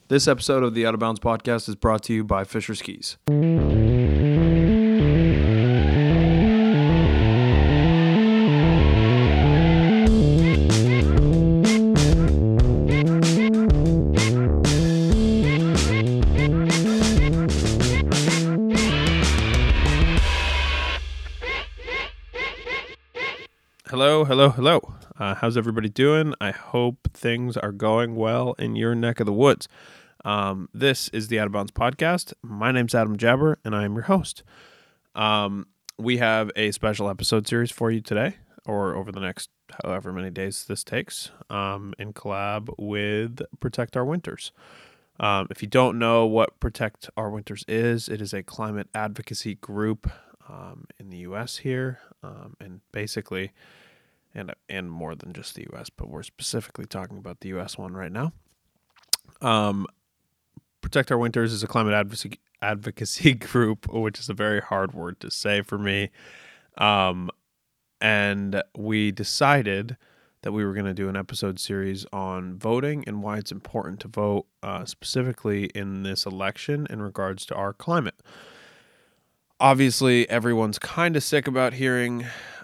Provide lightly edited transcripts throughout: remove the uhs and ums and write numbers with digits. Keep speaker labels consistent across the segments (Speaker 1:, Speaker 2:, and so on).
Speaker 1: This episode of the Out of Bounds podcast is brought to you by Fisher Skis. Hello. How's everybody doing? I hope things are going well in your neck of the woods. This is the Out of Bounds podcast. My name's Adam Jabber, and I am your host. We have a special episode series for you today, or over the next however many days this takes, in collab with Protect Our Winters. If you don't know what Protect Our Winters is, it is a climate advocacy group in the U.S. here, and basically, and more than just the U.S., but we're specifically talking about the U.S. one right now. Protect Our Winters is a climate advocacy group, which is a very hard word to say for me. And we decided that we were going to do an episode series on voting and why it's important to vote, specifically in this election in regards to our climate. Obviously, everyone's kind of sick about hearing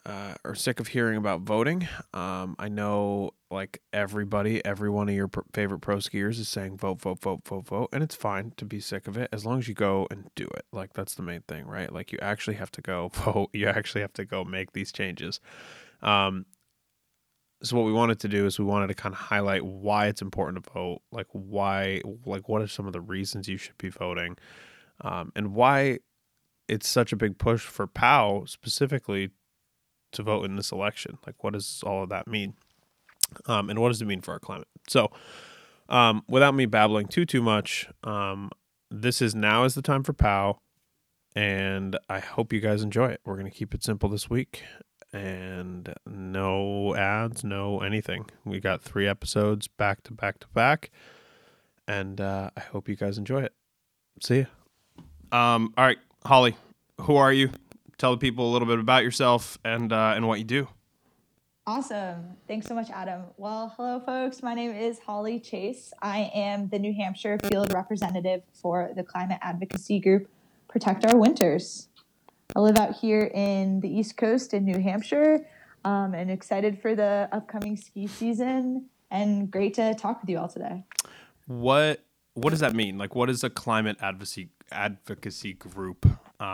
Speaker 1: about voting. I know, like, every one of your favorite pro skiers is saying vote, and it's fine to be sick of it as long as you go and do it. Like, that's the main thing, right? Like, you actually have to go vote. You actually have to go make these changes. So what we wanted to do is we wanted to kind of highlight why it's important to vote, what are some of the reasons you should be voting, and why it's such a big push for POW specifically to vote in this election. Like, what does all of that mean? And what does it mean for our climate? So, without me babbling too much, this is now is the time for POW, and I hope you guys enjoy it. We're going to keep it simple this week, and no ads, no anything. We got 3 episodes back to back, and I hope you guys enjoy it. See ya. All right, Holly, who are you? Tell the people a little bit about yourself and what you do.
Speaker 2: Awesome. Thanks so much, Adam. Well, hello, folks. My name is Holly Chase. I am the New Hampshire field representative for the climate advocacy group Protect Our Winters. I live out here in the East Coast in New Hampshire, and excited for the upcoming ski season, and great to talk with you all today.
Speaker 1: What does that mean? Like, what is a climate advocacy group?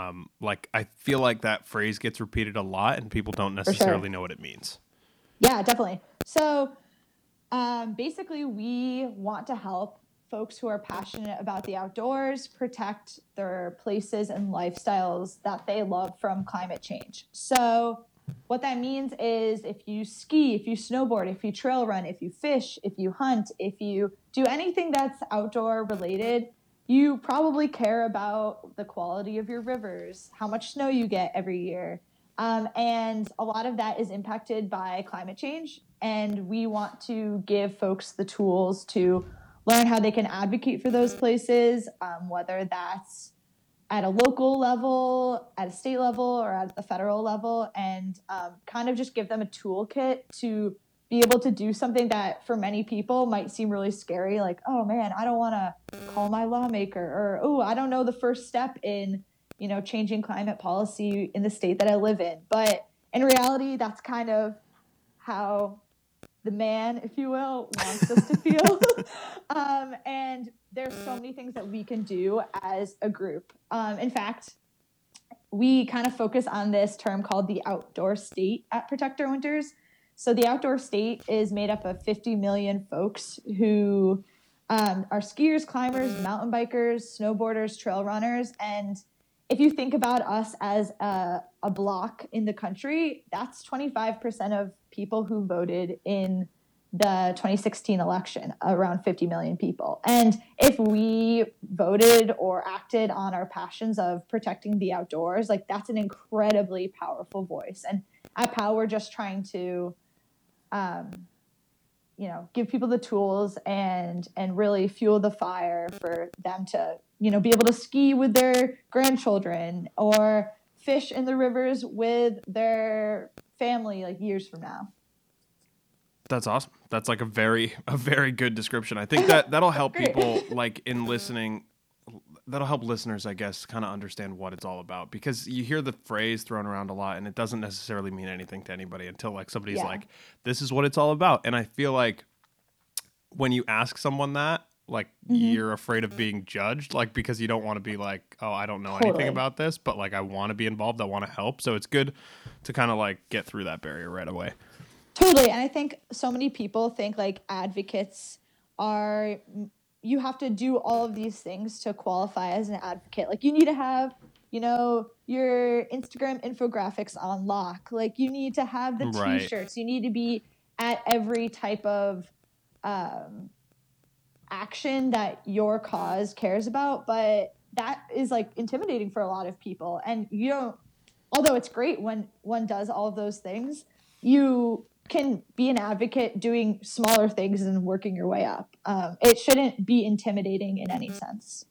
Speaker 1: I feel like that phrase gets repeated a lot and people don't necessarily know what it means.
Speaker 2: Yeah, definitely. So basically, we want to help folks who are passionate about the outdoors protect their places and lifestyles that they love from climate change. So what that means is if you ski, if you snowboard, if you trail run, if you fish, if you hunt, if you do anything that's outdoor related, you probably care about the quality of your rivers, how much snow you get every year. And a lot of that is impacted by climate change. And we want to give folks the tools to learn how they can advocate for those places, whether that's at a local level, at a state level, or at the federal level, and kind of just give them a toolkit to be able to do something that for many people might seem really scary, like, oh man, I don't want to call my lawmaker, or, oh, I don't know the first step in, changing climate policy in the state that I live in. But in reality, that's kind of how the man, if you will, wants us to feel. And there's so many things that we can do as a group. In fact, we kind of focus on this term called the outdoor state at Protect Our Winters. So the outdoor state is made up of 50 million folks who are skiers, climbers, mountain bikers, snowboarders, trail runners. And if you think about us as a block in the country, that's 25% of people who voted in the 2016 election, around 50 million people. And if we voted or acted on our passions of protecting the outdoors, like, that's an incredibly powerful voice. And at POW, we're just trying to give people the tools and really fuel the fire for them to, be able to ski with their grandchildren or fish in the rivers with their family, like, years from now.
Speaker 1: That's awesome. That's like a very good description. I think that'll help people like in listening. That'll help listeners, I guess, kind of understand what it's all about, because you hear the phrase thrown around a lot and it doesn't necessarily mean anything to anybody until like somebody's like, this is what it's all about. And I feel like when you ask someone that, like you're afraid of being judged, like because you don't want to be like, oh, I don't know anything about this, but like I want to be involved. I want to help. So it's good to kind of like get through that barrier right away.
Speaker 2: Totally. And I think so many people think like advocates are, you have to do all of these things to qualify as an advocate. Like you need to have, you know, your Instagram infographics on lock. Like you need to have the t-shirts. You need to be at every type of action that your cause cares about. But that is like intimidating for a lot of people. And you don't, although it's great when one does all of those things, you can be an advocate doing smaller things and working your way up. It shouldn't be intimidating in any sense.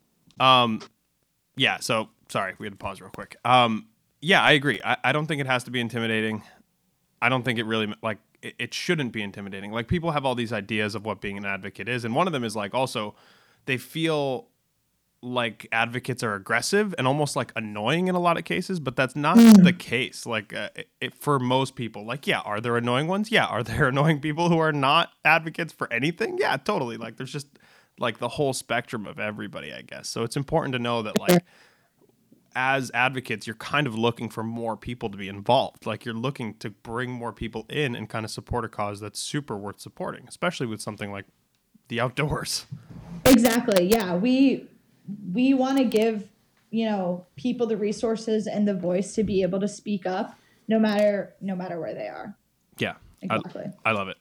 Speaker 1: Yeah. So sorry, we had to pause real quick. Yeah, I agree. I don't think it has to be intimidating. I don't think it really it shouldn't be intimidating. Like people have all these ideas of what being an advocate is. And one of them is like, also they feel like advocates are aggressive and almost like annoying in a lot of cases, but that's not the case. Like for most people, like, yeah, are there annoying ones? Yeah. Are there annoying people who are not advocates for anything? Yeah, totally. Like there's just like the whole spectrum of everybody, I guess. So it's important to know that like as advocates, you're kind of looking for more people to be involved. Like you're looking to bring more people in and kind of support a cause that's super worth supporting, especially with something like the outdoors.
Speaker 2: Exactly. Yeah. We want to give, you know, people the resources and the voice to be able to speak up no matter where they are.
Speaker 1: Yeah.
Speaker 2: Exactly.
Speaker 1: I love it.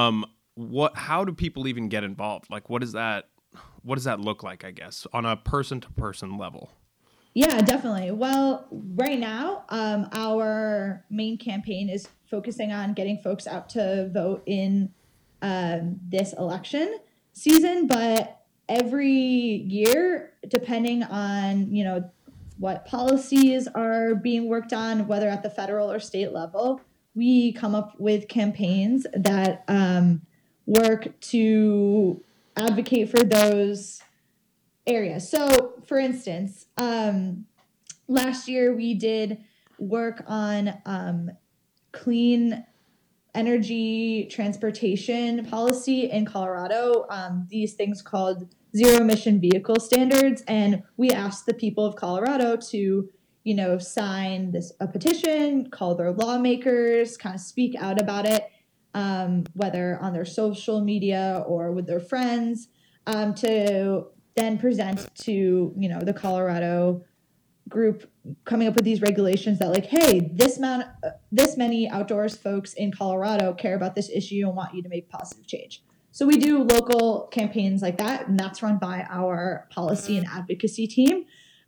Speaker 1: How do people even get involved? Like, what does that look like, I guess, on a person to person level?
Speaker 2: Yeah, definitely. Well, right now, our main campaign is focusing on getting folks out to vote in this election season, but every year, depending on, you know, what policies are being worked on, whether at the federal or state level, we come up with campaigns that work to advocate for those areas. So, for instance, last year we did work on clean energy transportation policy in Colorado, these things called zero emission vehicle standards. And we asked the people of Colorado to, you know, sign a petition, call their lawmakers, kind of speak out about it, whether on their social media or with their friends, to then present to, you know, the Colorado group, coming up with these regulations that like, hey, this many outdoors folks in Colorado care about this issue and want you to make positive change. So we do local campaigns like that, and that's run by our policy and advocacy team.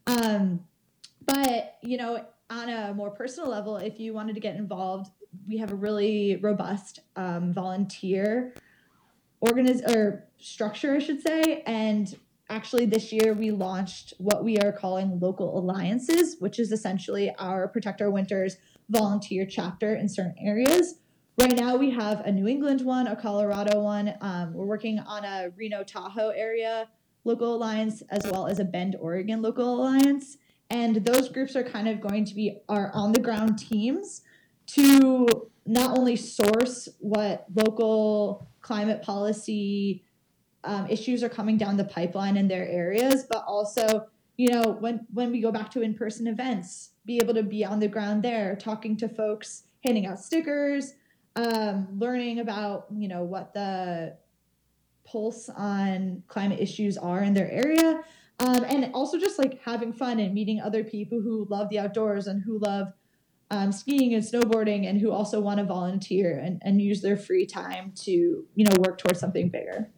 Speaker 2: But, you know, on a more personal level, if you wanted to get involved, we have a really robust volunteer structure, I should say. And actually this year we launched what we are calling local alliances, which is essentially our Protect Our Winters volunteer chapter in certain areas. Right now we have a New England one, a Colorado one. We're working on a Reno Tahoe area local alliance, as well as a Bend, Oregon local alliance. And those groups are kind of going to be our on the ground teams to not only source what local climate policy issues are coming down the pipeline in their areas, but also, you know, when we go back to in-person events, be able to be on the ground there, talking to folks, handing out stickers, learning about, you know, what the pulse on climate issues are in their area, and also just like having fun and meeting other people who love the outdoors and who love skiing and snowboarding and who also want to volunteer and use their free time to, you know, work towards something bigger.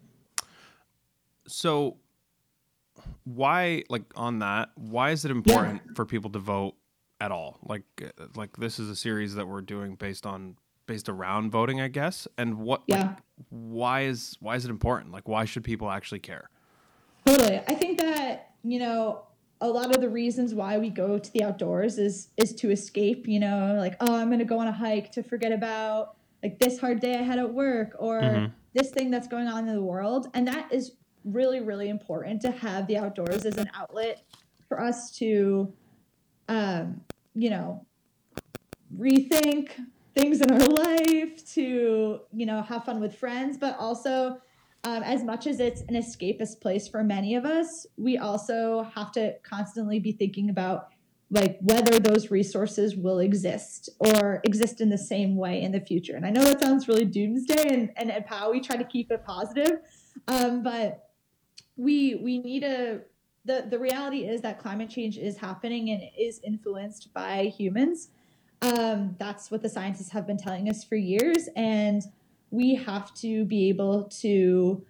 Speaker 1: So why, like on that, why is it important for people to vote at all? Like this is a series that we're doing based around voting, I guess. And why is it important? Like, why should people actually care?
Speaker 2: Totally. I think that, you know, a lot of the reasons why we go to the outdoors is to escape, you know, like, oh, I'm going to go on a hike to forget about like this hard day I had at work, or this thing that's going on in the world. And that is really, really important, to have the outdoors as an outlet for us to, you know, rethink things in our life, to, you know, have fun with friends, but also, as much as it's an escapist place for many of us, we also have to constantly be thinking about like whether those resources will exist or exist in the same way in the future. And I know that sounds really doomsday, and at POW we try to keep it positive, but we need the reality is that climate change is happening and is influenced by humans. That's what the scientists have been telling us for years, and we have to be able to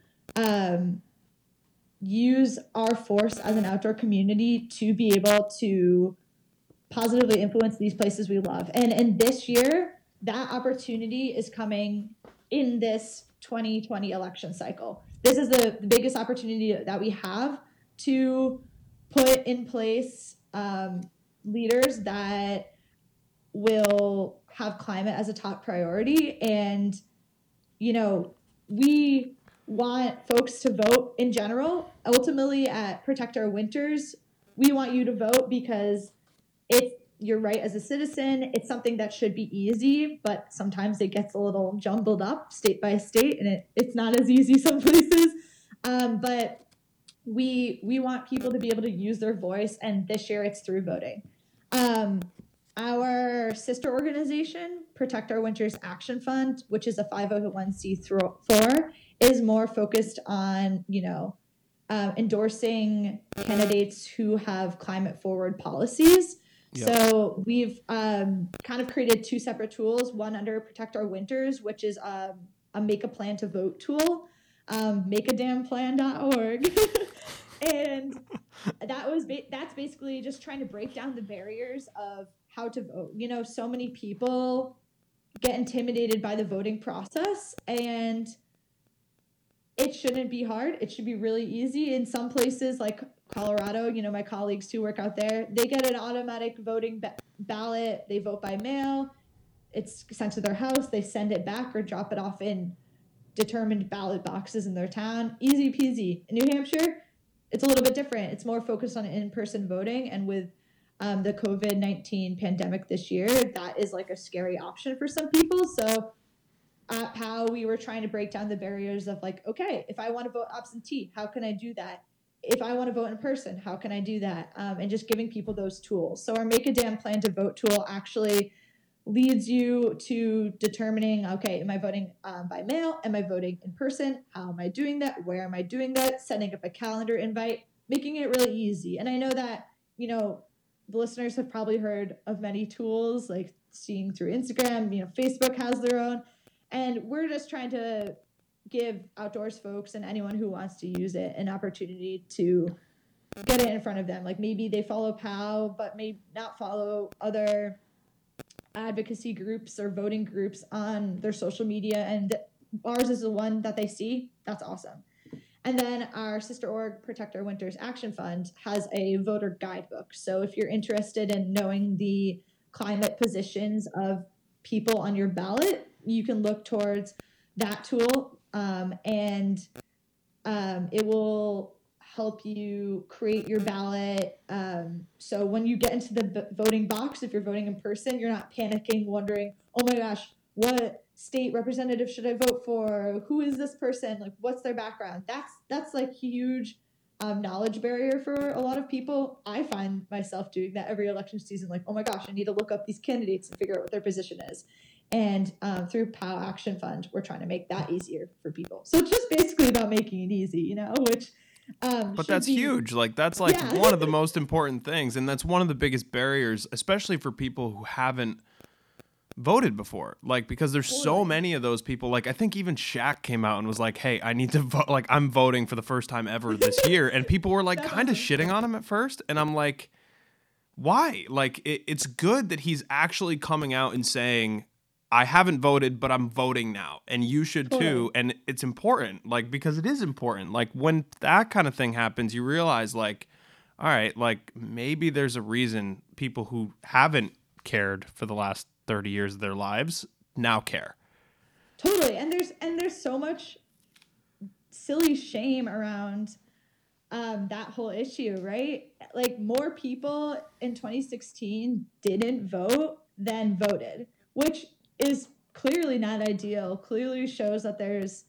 Speaker 2: use our force as an outdoor community to be able to positively influence these places we love. And this year, that opportunity is coming in this 2020 election cycle. This is the biggest opportunity that we have to put in place leaders that will have climate as a top priority. And, you know, we want folks to vote in general. Ultimately, at Protect Our Winters, we want you to vote because it's your right as a citizen. It's something that should be easy, but sometimes it gets a little jumbled up state by state, and it's not as easy some places. But we want people to be able to use their voice, and this year it's through voting. Our sister organization, Protect Our Winters Action Fund, which is a 501c4, is more focused on, you know, endorsing candidates who have climate forward policies. Yep. So we've kind of created two separate tools, one under Protect Our Winters, which is a make a plan to vote tool, makeadamnplan.org. And that's basically just trying to break down the barriers of how to vote. You know, so many people get intimidated by the voting process, and it shouldn't be hard. It should be really easy. In some places like Colorado, you know, my colleagues who work out there, they get an automatic voting ballot. They vote by mail. It's sent to their house. They send it back or drop it off in determined ballot boxes in their town. Easy peasy. In New Hampshire, it's a little bit different. It's more focused on in-person voting. And with the COVID-19 pandemic this year, that is like a scary option for some people. So at POW, we were trying to break down the barriers of like, okay, if I want to vote absentee, how can I do that? If I want to vote in person, how can I do that? And just giving people those tools. So our Make a Damn Plan to Vote tool actually leads you to determining, okay, am I voting by mail? Am I voting in person? How am I doing that? Where am I doing that? Setting up a calendar invite, making it really easy. And I know that, you know, the listeners have probably heard of many tools, like seeing through Instagram, you know, Facebook has their own. And we're just trying to give outdoors folks and anyone who wants to use it an opportunity to get it in front of them. Like maybe they follow POW, but may not follow other advocacy groups or voting groups on their social media. And ours is the one that they see. That's awesome. And then our sister org, Protect Our Winters Action Fund, has a voter guidebook. So if you're interested in knowing the climate positions of people on your ballot, you can look towards that tool, and it will help you create your ballot. So when you get into the voting box, if you're voting in person, you're not panicking, wondering, oh my gosh, what state representative should I vote for? Who is this person? Like, what's their background? That's like huge knowledge barrier for a lot of people. I find myself doing that every election season. Like, oh my gosh, I need to look up these candidates and figure out what their position is. And through POW Action Fund, we're trying to make that easier for people. So it's just basically about making it easy, you know, which
Speaker 1: but that's huge. Like that's like one of the most important things. And that's one of the biggest barriers, especially for people who haven't voted before. Like, because there's so many of those people. Like, I think even Shaq came out and was like, hey, I need to vote. Like, I'm voting for the first time ever this year. And people were like kind of shitting on him at first. And I'm like, why? Like, it's good that he's actually coming out and saying, I haven't voted, but I'm voting now, and you should too. And it's important, like, because it is important. Like, when that kind of thing happens, you realize, like, all right, like, maybe there's a reason people who haven't cared for the last 30 years of their lives now care.
Speaker 2: Totally. And there's so much silly shame around that whole issue, right? Like, more people in 2016 didn't vote than voted, which is clearly not ideal. Clearly shows that there's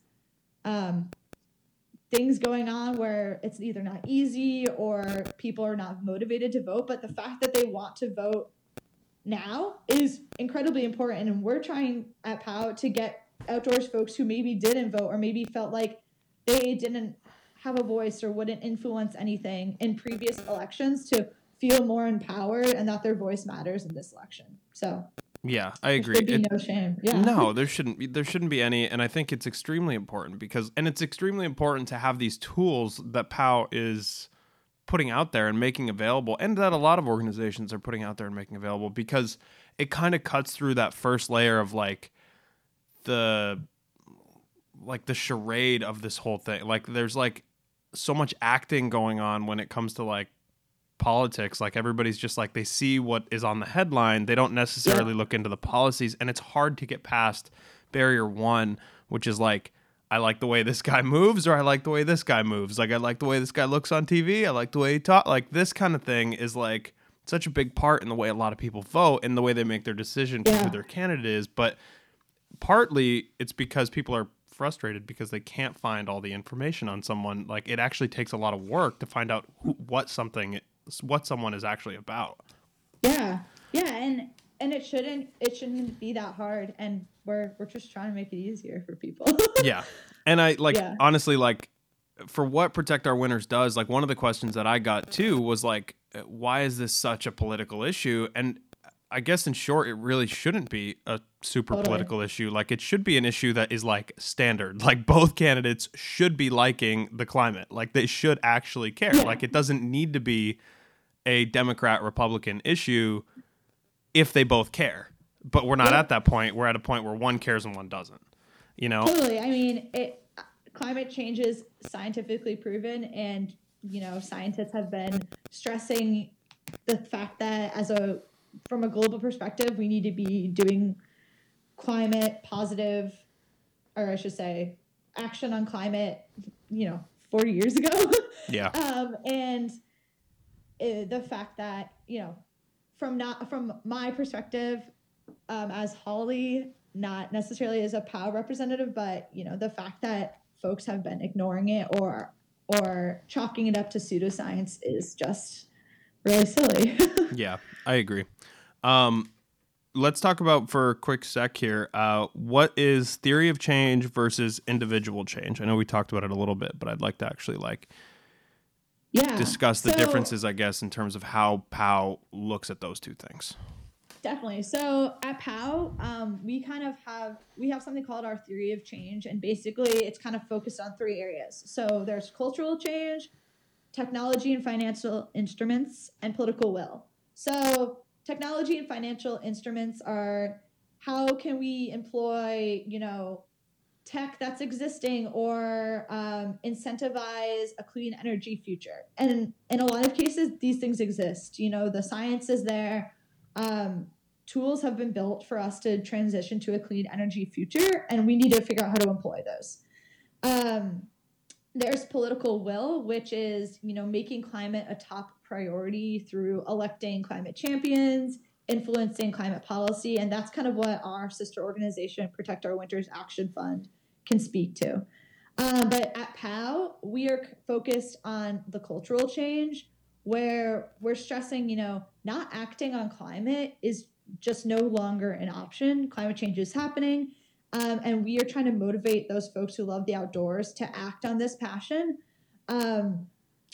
Speaker 2: things going on where it's either not easy or people are not motivated to vote. But the fact that they want to vote now is incredibly important. And we're trying at POW to get outdoors folks who maybe didn't vote or maybe felt like they didn't have a voice or wouldn't influence anything in previous elections to feel more empowered and that their voice matters in this election. So
Speaker 1: yeah, I agree.
Speaker 2: There should be no shame. Yeah.
Speaker 1: No, there shouldn't be any, and I think it's extremely important it's extremely important to have these tools that POW is putting out there and making available, and that a lot of organizations are putting out there and making available, because it kind of cuts through that first layer of like the charade of this whole thing. Like, there's like so much acting going on when it comes to like politics. Like, everybody's just like, they see what is on the headline, they don't necessarily look into the policies, and it's hard to get past barrier one, which is like, I like the way this guy moves, or I like the way this guy moves. Like, I like the way this guy looks on TV, I like the way he talks. Like, this kind of thing is like such a big part in the way a lot of people vote and the way they make their decision for who their candidate is. But partly it's because people are frustrated because they can't find all the information on someone. Like, it actually takes a lot of work to find out what someone is actually about.
Speaker 2: Yeah, and it shouldn't be that hard, and we're just trying to make it easier for people.
Speaker 1: Yeah, and I honestly, like, for what Protect Our Winters does, like, one of the questions that I got too was like, why is this such a political issue? And I guess in short, it really shouldn't be a super political issue. Like, it should be an issue that is like standard. Like, both candidates should be liking the climate. Like, they should actually care. Yeah. Like, it doesn't need to be a Democrat-Republican issue if they both care. But we're not at that point. We're at a point where one cares and one doesn't. You know? Totally.
Speaker 2: I mean, climate change is scientifically proven, and, you know, scientists have been stressing the fact that from a global perspective, we need to be doing climate positive, or I should say, action on climate, 40 years ago.
Speaker 1: Yeah.
Speaker 2: And the fact that, from my perspective, as Holly, not necessarily as a POW representative, but, the fact that folks have been ignoring it or chalking it up to pseudoscience is just really silly.
Speaker 1: Yeah, I agree. Let's talk about, for a quick sec here, what is theory of change versus individual change? I know we talked about it a little bit, but I'd like to actually discuss the differences, I guess, in terms of how POW looks at those two things.
Speaker 2: Definitely. So at POW, we have something called our theory of change, and basically it's kind of focused on three areas. So there's cultural change, technology and financial instruments, and political will. So technology and financial instruments are, how can we employ, tech that's existing or incentivize a clean energy future? And in a lot of cases, these things exist. The science is there. Tools have been built for us to transition to a clean energy future, and we need to figure out how to employ those. There's political will, which is, making climate a top priority through electing climate champions, influencing climate policy, and that's kind of what our sister organization, Protect Our Winters Action Fund, can speak to. But at POW, we are focused on the cultural change, where we're stressing, not acting on climate is just no longer an option. Climate change is happening. And we are trying to motivate those folks who love the outdoors to act on this passion. And,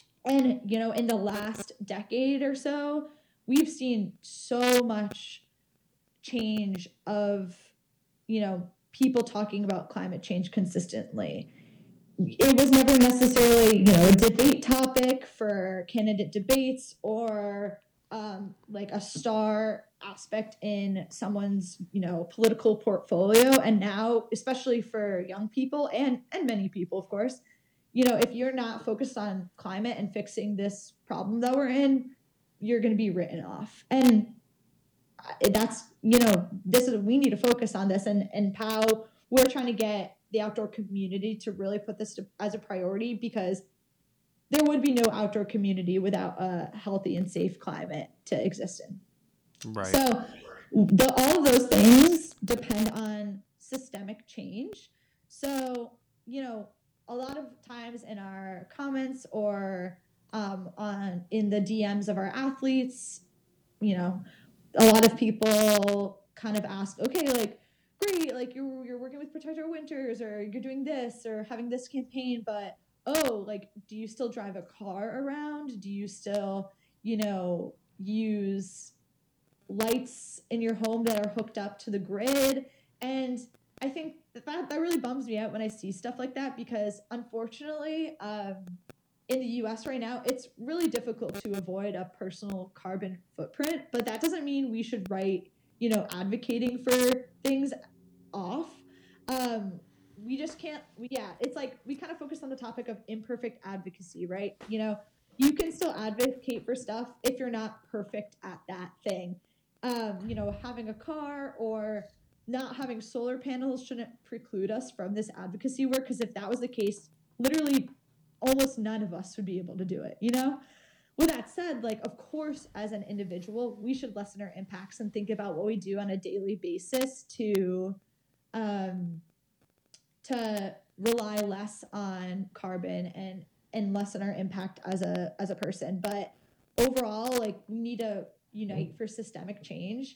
Speaker 2: in the last decade or so, we've seen so much change of, people talking about climate change consistently. It was never necessarily, a debate topic for candidate debates or like a star aspect in someone's, political portfolio. And now, especially for young people and many people, of course, if you're not focused on climate and fixing this problem that we're in, you're going to be written off. And that's, we need to focus on this. And POW we're trying to get the outdoor community to really put this as a priority, because there would be no outdoor community without a healthy and safe climate to exist in.
Speaker 1: Right.
Speaker 2: So all of those things depend on systemic change. So, a lot of times in our comments or in the DMs of our athletes, a lot of people kind of ask, okay, like, great, like you're working with Protect Our Winters, or you're doing this or having this campaign, but like, do you still drive a car around? Do you still, use lights in your home that are hooked up to the grid? And I think that really bums me out when I see stuff like that, because unfortunately, in the US right now, it's really difficult to avoid a personal carbon footprint, but that doesn't mean we should write, advocating for things off. We just can't, it's like we kind of focus on the topic of imperfect advocacy, right? You can still advocate for stuff if you're not perfect at that thing. Having a car or not having solar panels shouldn't preclude us from this advocacy work, because if that was the case, literally almost none of us would be able to do it, With that said, like, of course, as an individual, we should lessen our impacts and think about what we do on a daily basis to rely less on carbon and lessen our impact as a person. But overall, like, we need to unite for systemic change.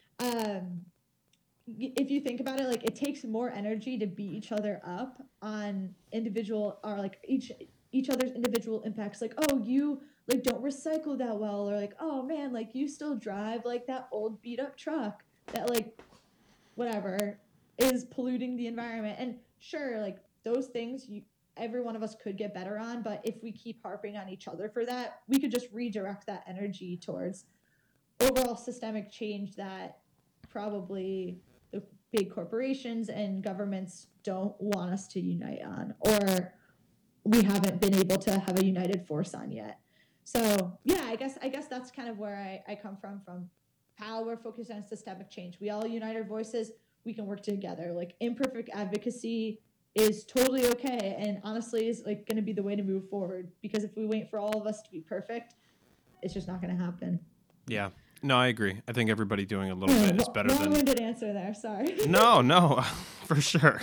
Speaker 2: If you think about it, like, it takes more energy to beat each other up on individual, or like each other's individual impacts. Like, oh, you like don't recycle that well, or like, oh man, like you still drive like that old beat up truck that, like, whatever, is polluting the environment. And sure, like, those things every one of us could get better on, but if we keep harping on each other for that, we could just redirect that energy towards overall systemic change that probably the big corporations and governments don't want us to unite on, or we haven't been able to have a united force on yet. So yeah, I guess that's kind of where I come from how we're focused on systemic change. We all unite our voices, we can work together. Like, imperfect advocacy is totally okay, and honestly is like going to be the way to move forward, because if we wait for all of us to be perfect, it's just not going to happen.
Speaker 1: Yeah. No, I agree. I think everybody doing a little bit is better than...
Speaker 2: Long-winded answer there, sorry.
Speaker 1: No, for sure.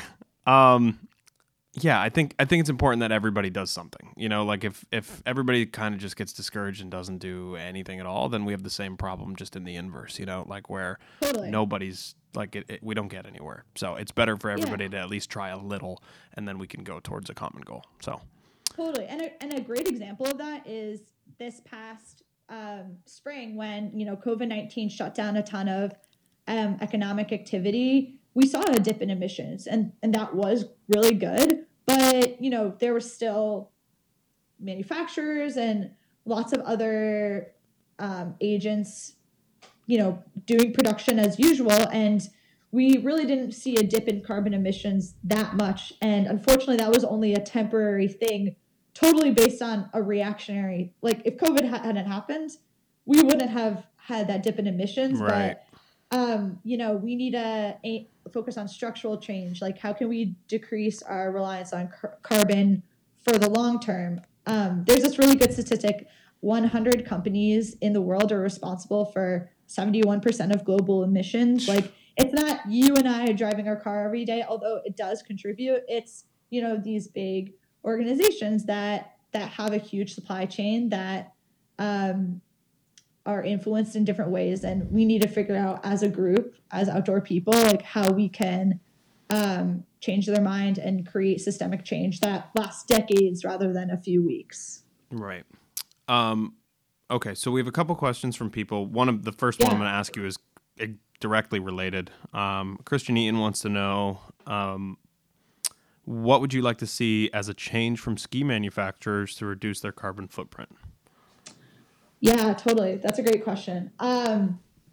Speaker 1: Yeah, I think it's important that everybody does something. Like, if everybody kind of just gets discouraged and doesn't do anything at all, then we have the same problem, just in the inverse, like, where
Speaker 2: totally.
Speaker 1: Nobody's like we don't get anywhere. So it's better for everybody to at least try a little, and then we can go towards a common goal. So
Speaker 2: totally. And a great example of that is this past spring, when COVID-19 shut down a ton of economic activity. We saw a dip in emissions, and that was really good. But, there were still manufacturers and lots of other agents, doing production as usual. And we really didn't see a dip in carbon emissions that much. And unfortunately, that was only a temporary thing, totally based on a reactionary, like, if COVID hadn't happened, we wouldn't have had that dip in emissions.
Speaker 1: Right.
Speaker 2: But, we need to focus on structural change. Like, how can we decrease our reliance on carbon for the long term? There's this really good statistic. 100 companies in the world are responsible for 71% of global emissions. Like, it's not you and I driving our car every day, although it does contribute. It's, these big organizations that have a huge supply chain that are influenced in different ways. And we need to figure out, as a group, as outdoor people, like, how we can change their mind and create systemic change that lasts decades rather than a few weeks.
Speaker 1: Right. Okay, so we have a couple questions from people. The first one I'm going to ask you is directly related. Christian Eaton wants to know, what would you like to see as a change from ski manufacturers to reduce their carbon footprint?
Speaker 2: Yeah, totally. That's a great question. I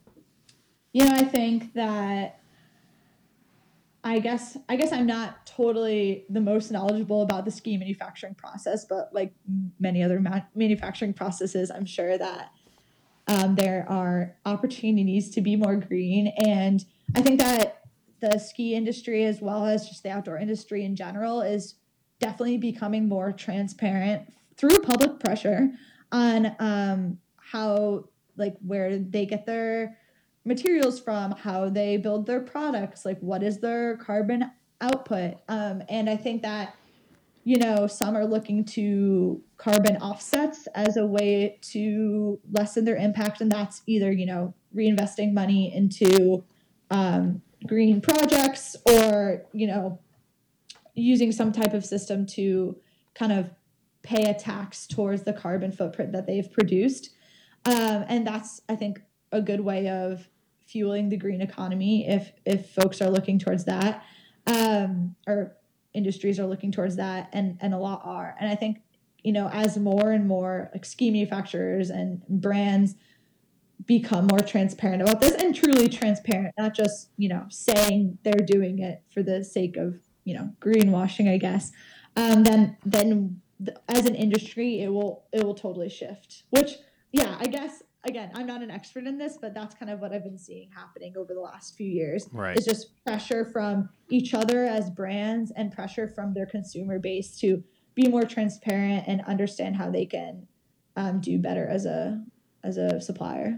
Speaker 2: think that I guess I'm not totally the most knowledgeable about the ski manufacturing process, but like many other manufacturing processes, I'm sure that there are opportunities to be more green. And I think that the ski industry as well as just the outdoor industry in general is definitely becoming more transparent through public pressure on how, like, where they get their materials from, how they build their products, like what is their carbon output. And I think that, you know, some are looking to carbon offsets as a way to lessen their impact. And that's either, you know, reinvesting money into green projects or, you know, using some type of system to kind of pay a tax towards the carbon footprint that they've produced. And that's, I think, a good way of fueling the green economy if folks are looking towards that, or industries are looking towards that, and a lot are. And I think, you know, as more and more like ski manufacturers and brands become more transparent about this, and truly transparent, not just, you know, saying they're doing it for the sake of, you know, greenwashing, I guess, then as an industry, it will totally shift. Which, yeah, I guess, again, I'm not an expert in this, but that's kind of what I've been seeing happening over the last few years.
Speaker 1: Right.
Speaker 2: It's just pressure from each other as brands and pressure from their consumer base to be more transparent and understand how they can do better as a supplier.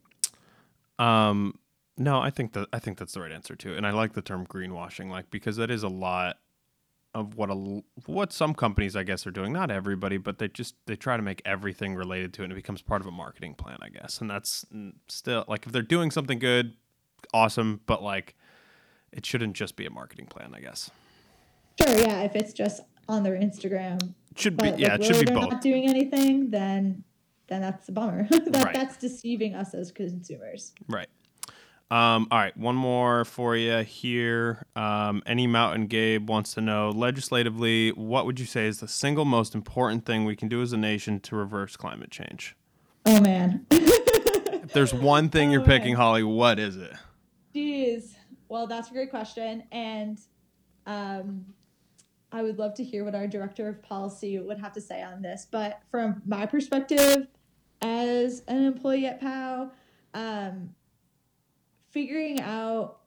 Speaker 1: No, I think that's the right answer too. And I like the term greenwashing, like, because that is a lot of what some companies, I guess, are doing. Not everybody, but they try to make everything related to it, and it becomes part of a marketing plan, I guess. And that's still, like, if they're doing something good, awesome, but like it shouldn't just be a marketing plan, I guess.
Speaker 2: Sure, yeah. If it's just on their Instagram,
Speaker 1: it should be both.
Speaker 2: Not doing anything, then that's a bummer. That's deceiving us as consumers.
Speaker 1: Right. All right, one more for you here. Any Mountain Gabe wants to know, legislatively, what would you say is the single most important thing we can do as a nation to reverse climate change?
Speaker 2: Oh, man.
Speaker 1: If there's one thing you're picking, Holly, what is it?
Speaker 2: Jeez. Well, that's a great question. And I would love to hear what our director of policy would have to say on this. But from my perspective as an employee at POW, figuring out,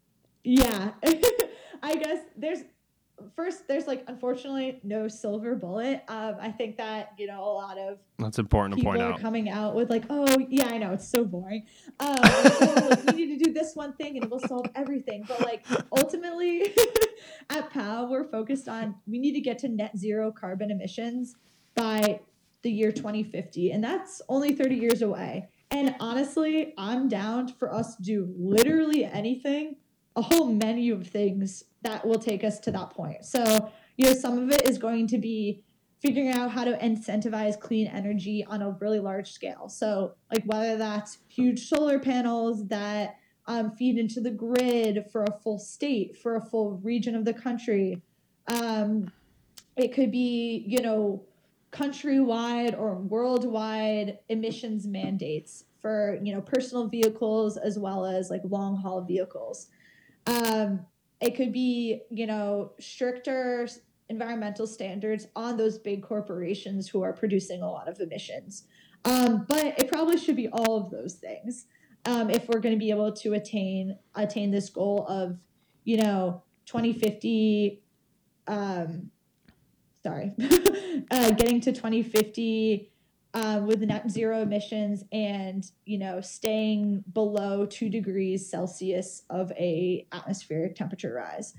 Speaker 2: I guess there's like, unfortunately, no silver bullet. I think that, you know, a lot of
Speaker 1: that's important to point out.
Speaker 2: People are coming out with like, oh yeah, I know, it's so boring. Like, we need to do this one thing and it will solve everything. But like, ultimately, at POW, we're focused on, we need to get to net zero carbon emissions by the year 2050, and that's only 30 years away. And honestly, I'm down for us to do literally anything, a whole menu of things that will take us to that point. So, you know, some of it is going to be figuring out how to incentivize clean energy on a really large scale. So, like, whether that's huge solar panels that feed into the grid for a full state, for a full region of the country. It could be, you know, countrywide or worldwide emissions mandates for, you know, personal vehicles as well as like long haul vehicles. It could be, you know, stricter environmental standards on those big corporations who are producing a lot of emissions. But it probably should be all of those things if we're going to be able to attain this goal of, you know, 2050. Getting to 2050 with net zero emissions and, you know, staying below 2 degrees Celsius of a atmospheric temperature rise.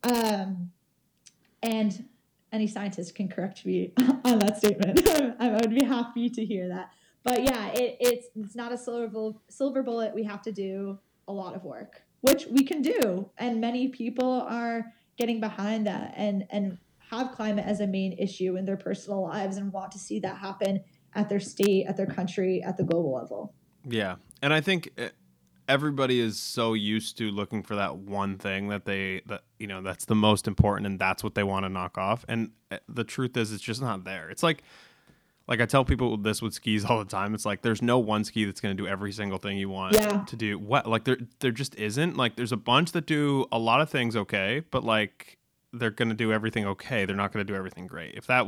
Speaker 2: And any scientist can correct me on that statement. I would be happy to hear that. But yeah, it's not a silver bullet. We have to do a lot of work, which we can do. And many people are getting behind that and have climate as a main issue in their personal lives and want to see that happen at their state, at their country, at the global level.
Speaker 1: Yeah. And I think everybody is so used to looking for that one thing that you know, that's the most important and that's what they want to knock off. And the truth is, it's just not there. It's like I tell people this with skis all the time. It's like, there's no one ski that's going to do every single thing you want to do. Like there just isn't. Like, there's a bunch that do a lot of things okay, but like, they're going to do everything okay. They're not going to do everything great. If that was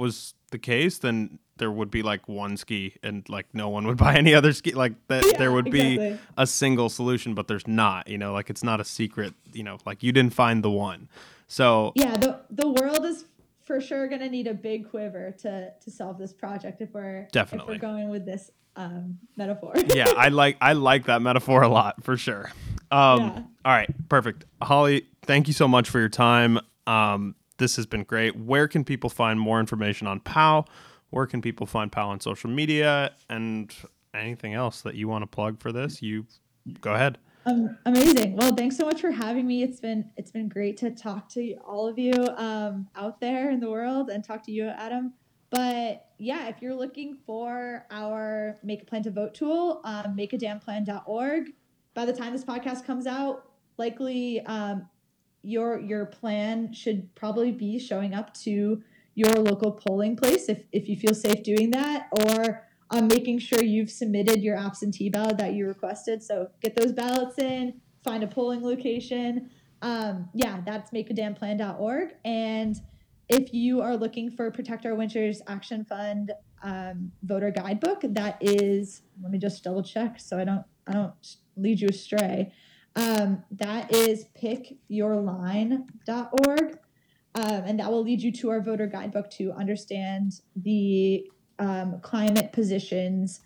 Speaker 1: the case, then there would be like one ski and like no one would buy any other ski. Like that,
Speaker 2: Yeah,
Speaker 1: there would be
Speaker 2: exactly.
Speaker 1: a single solution, but there's not. Like it's not a secret. Like you didn't find the one. So
Speaker 2: Yeah, the world is for sure going to need a big quiver to solve this project if we're going with this metaphor.
Speaker 1: Yeah, I like that metaphor a lot for sure.
Speaker 2: Yeah.
Speaker 1: All right, perfect. Holly, thank you so much for your time. This has been great. Where can people find more information on POW? Where can people find POW on social media, and anything else that you want to plug for this? You go ahead.
Speaker 2: Amazing. Well, thanks so much for having me. It's been great to talk to all of you out there in the world, and talk to you, Adam. But yeah, if you're looking for our Make a Plan to Vote tool, makeadamnplan.org. By the time this podcast comes out, likely your plan should probably be showing up to your local polling place if you feel safe doing that, or making sure you've submitted your absentee ballot that you requested. So get those ballots in, find a polling location. That's makeadamnplan.org. And if you are looking for Protect Our Winters Action Fund voter guidebook, that is, let me just double check so I don't lead you astray. That is pickyourline.org. And that will lead you to our voter guidebook to understand the climate positions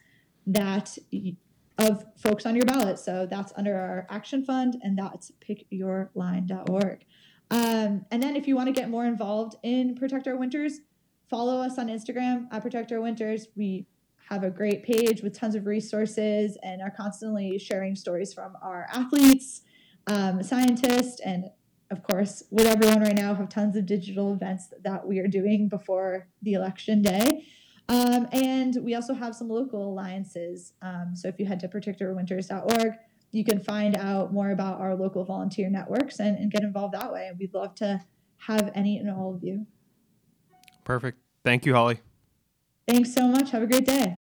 Speaker 2: of folks on your ballot. So that's under our action fund, and that's pickyourline.org. And then if you want to get more involved in Protect Our Winters, follow us on Instagram at Protect Our Winters. We have a great page with tons of resources and are constantly sharing stories from our athletes, scientists, and of course, with everyone right now, have tons of digital events that we are doing before the election day. And we also have some local alliances. So if you head to protectourwinters.org, you can find out more about our local volunteer networks and get involved that way. And we'd love to have any and all of you.
Speaker 1: Perfect. Thank you, Holly.
Speaker 2: Thanks so much. Have a great day.